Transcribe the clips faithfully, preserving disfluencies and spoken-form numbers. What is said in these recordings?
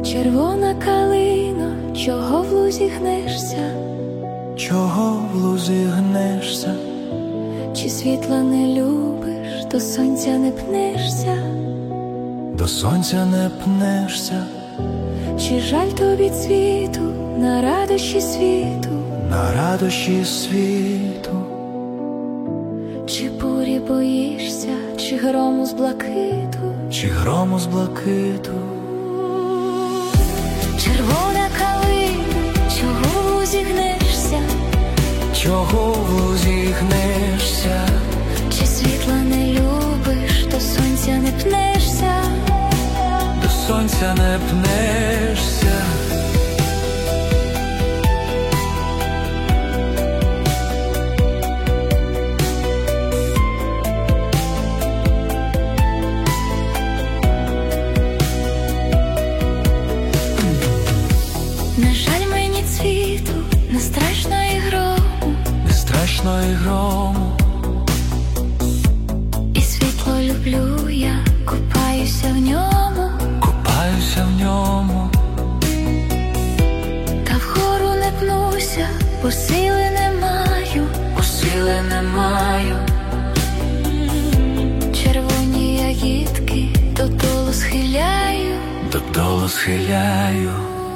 Червона калино, чого в лузі гнешся? Чого в лузі гнешся? Чи світла не любиш, до сонця не пнешся? До сонця не пнешся? Чи жаль тобі цвіту на радощі світу? На радощі світу? Чи бурі боїшся, чи грому з блакиту? Чи грому з блакиту? Червона калино, чого в лузі гнешся? Чого в лузі гнешся? Чи світла не любиш, до сонця не пнешся? До сонця не пнешся? Не жаль мені цвіту, не страшно і грому, Не страшно і грому. і світло люблю я, купаюся в ньому, Купаюся в ньому. та вгору не пнуся, бо сили не маю, Бо сили не маю. червоні ягідки додолу схиляю. Додолу схиляю.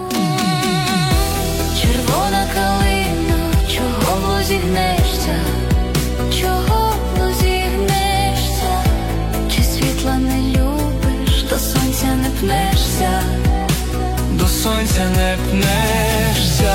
Червона калино, чого в лузі гнешся? Чого в лузі гнешся? Чи світла не любиш, до сонця не пнешся? До сонця не пнешся?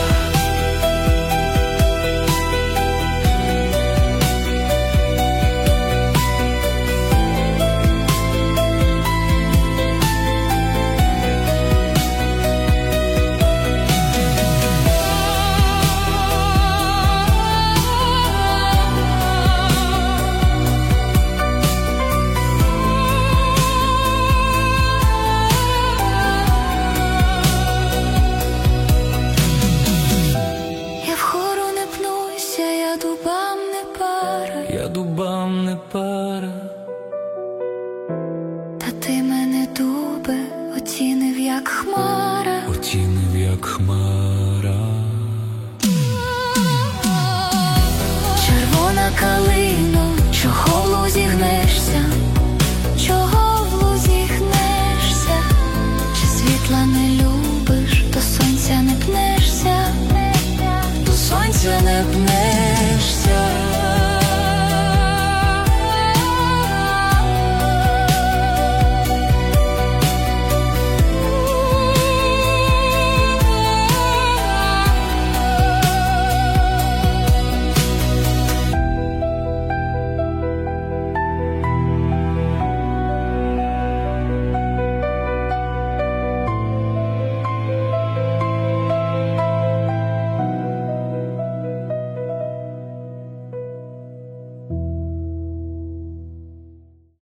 Я вгору не пнуся, я дубам не пара, Я дубам не пара. та ти мене, дубе, оцінив як хмара. Оцінив як хмара.